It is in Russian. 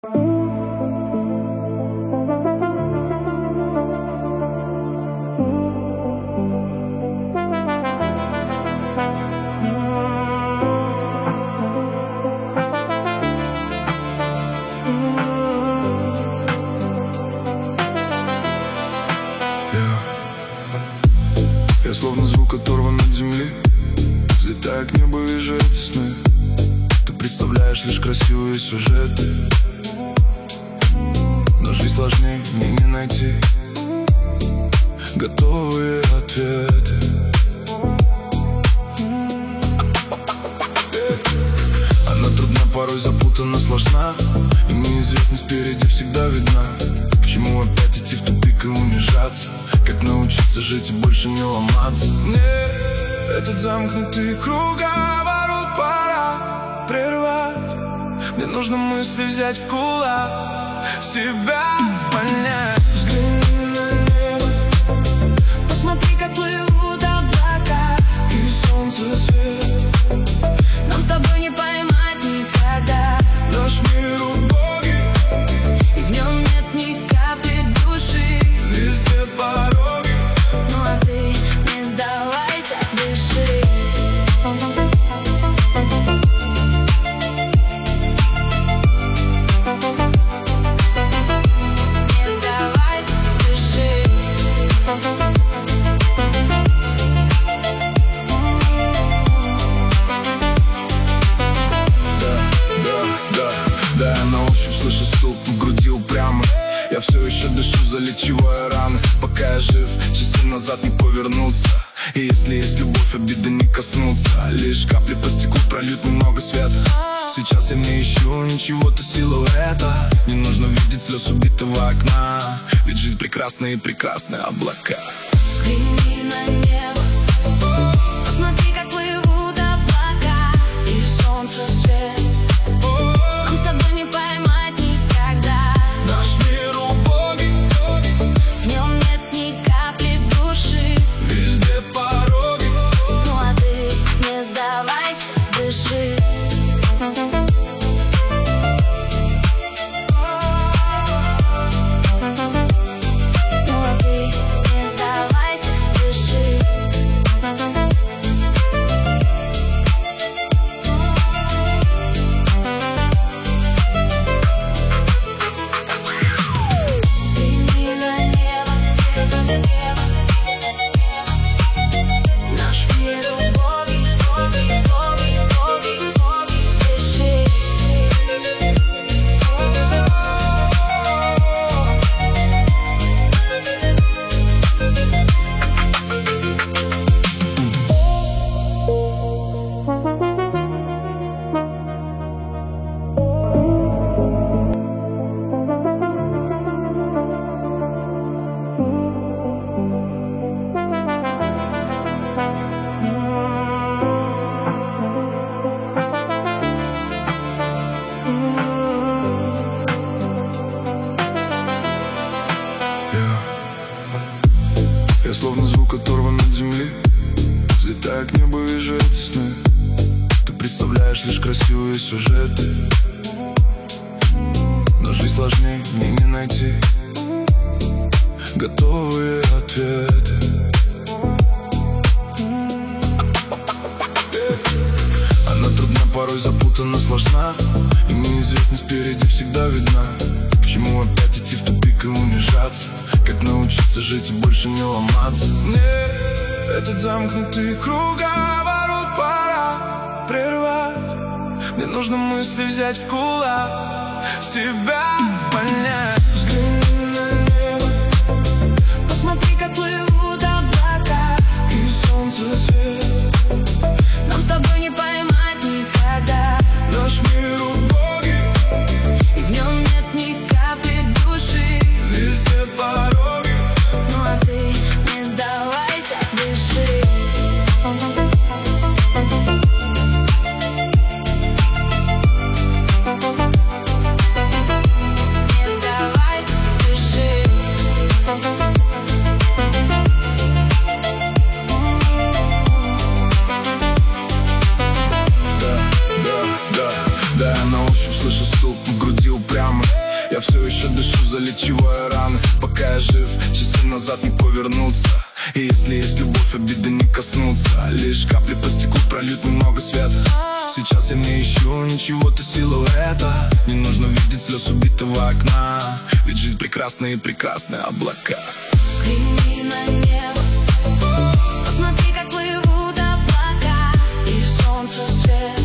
Я словно звук оторван от земли, взлетая к небу, вижу эти сны. Ты представляешь лишь красивые сюжеты, но жизнь сложнее, в ней не найти готовые ответы. Она трудна, порой запутана, сложна, и неизвестность впереди всегда видна. К чему опять идти в тупик и унижаться? Как научиться жить и больше не ломаться? Нет, этот замкнутый круговорот пора прервать. Мне нужно мысли взять в кулак, себя понять. Взгляни на небо, посмотри, как плывут облака и солнце свет. Нам с тобой не поймать никогда. Наш мир убогий, и в нем нет ни капли души. везде пороги. Ну а ты не сдавайся, дыши. Не сдавайся, дыши. Да, я на ощупь слышу стук в груди упрямо. Я все еще дышу, залечивая раны. Пока я жив, часы назад не повернуться. И если есть любовь, обиды не коснуться. Лишь капли по стеклу прольют немного света. Сейчас я не ищу ничего-то силуэта. Не нужно видеть слез убитого окна, ведь жизнь прекрасна и прекрасны облака. Взгляни на небо, посмотри, как плывут облака и солнце свет. Нам с тобой не поймать никогда. Наш мир убогий, В нем нет ни капли души. везде пороги. Ну а ты не сдавайся, дыши. Ну а ты не сдавайся, дыши. Взгляни на небо, наш мир убогий, убогий, убогий, убогий, убогий, дыши. Я словно звук оторван от земли, взлетая к небу, вижу эти сны. Ты представляешь лишь красивые сюжеты, но жизнь сложнее, в ней не найти готовые ответы. Она трудна, порой запутана, сложна, и неизвестность впереди всегда видна. К чему опять идти в тупик и унижаться? Как научиться жить и больше не ломаться? Нет, этот замкнутый круговорот пора прервать. Мне нужно мысли взять в кулак, себя понять. Взгляни на небо, Посмотри, как плывут облака и солнце свет. Нам с тобой не поймать никогда. Наш мир убогий, И в нем нет ни капли души. везде пороги. Ну а ты не сдавайся, дыши. Я все еще дышу, залечивая раны. Пока я жив, часы назад не повернуться. И если есть любовь, обиды не коснуться. Лишь капли по стеклу прольют немного света. Сейчас я не ищу ничего-то силуэта. Не нужно видеть слез убитого окна. Ведь жизнь прекрасна и прекрасны облака. Взгляни на небо, посмотри, как плывут облака. И солнце свет